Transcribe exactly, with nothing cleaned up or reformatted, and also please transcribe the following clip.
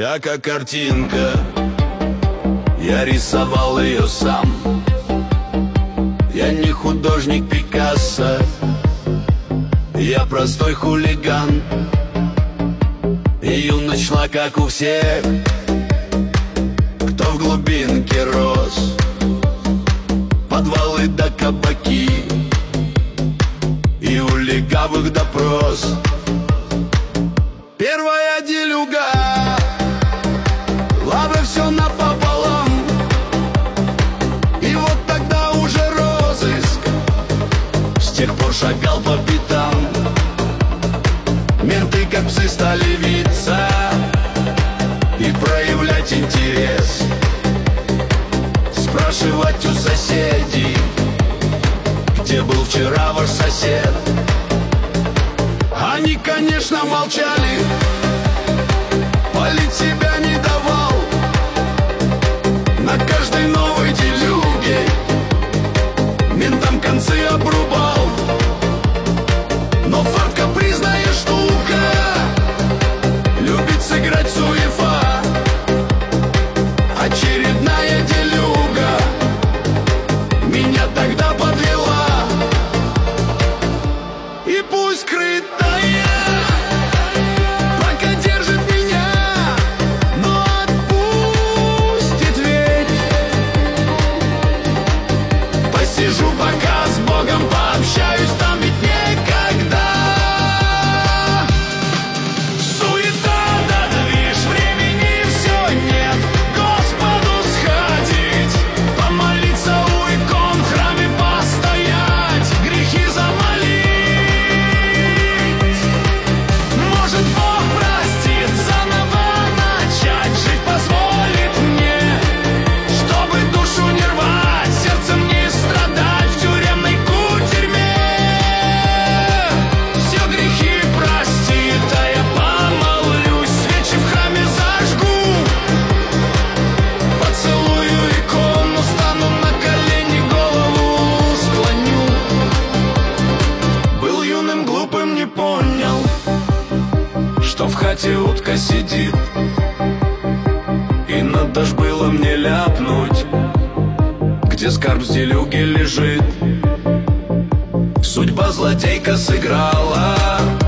Я как картинка, я рисовал ее сам. Я не художник Пикассо, я простой хулиган. Юность шла, как у всех, кто в глубинке рос. Подвалы да кабаки и у легавых допрос. Первая делюга, лавры все напополам. И вот тогда уже розыск, с тех пор шагал по пятам. Менты как псы стали виться и проявлять интерес, спрашивать у соседей, где был вчера ваш сосед. Они, конечно, молчали, палить себя не давал. На каждой новой делюге ментам концы обрубал. Но факт капризная штука, любит сыграть суефа. Очередная делюга меня тогда подвела. И пусть скрытая пока держит меня, но отпустит ведь. Посижу пока с Богом, пообщаюсь, там ведь некогда. Суета да движ, времени все нет. Господу сходить, помолиться у икон, в храме постоять, грехи замолить. Может, Бог простит, заново начать жить позволит мне, чтобы душу не рвать, сердцем не страдать в тюремной кутерьме. Все грехи простит, а я помолюсь, свечи в храме зажгу, поцелую икону, стану на колени, голову склоню. Был юным, глупым, не понял, что в хате утка сидит, и надо ж было мне ляпнуть, где скарб с делюги лежит. Судьба злодейка сыграла,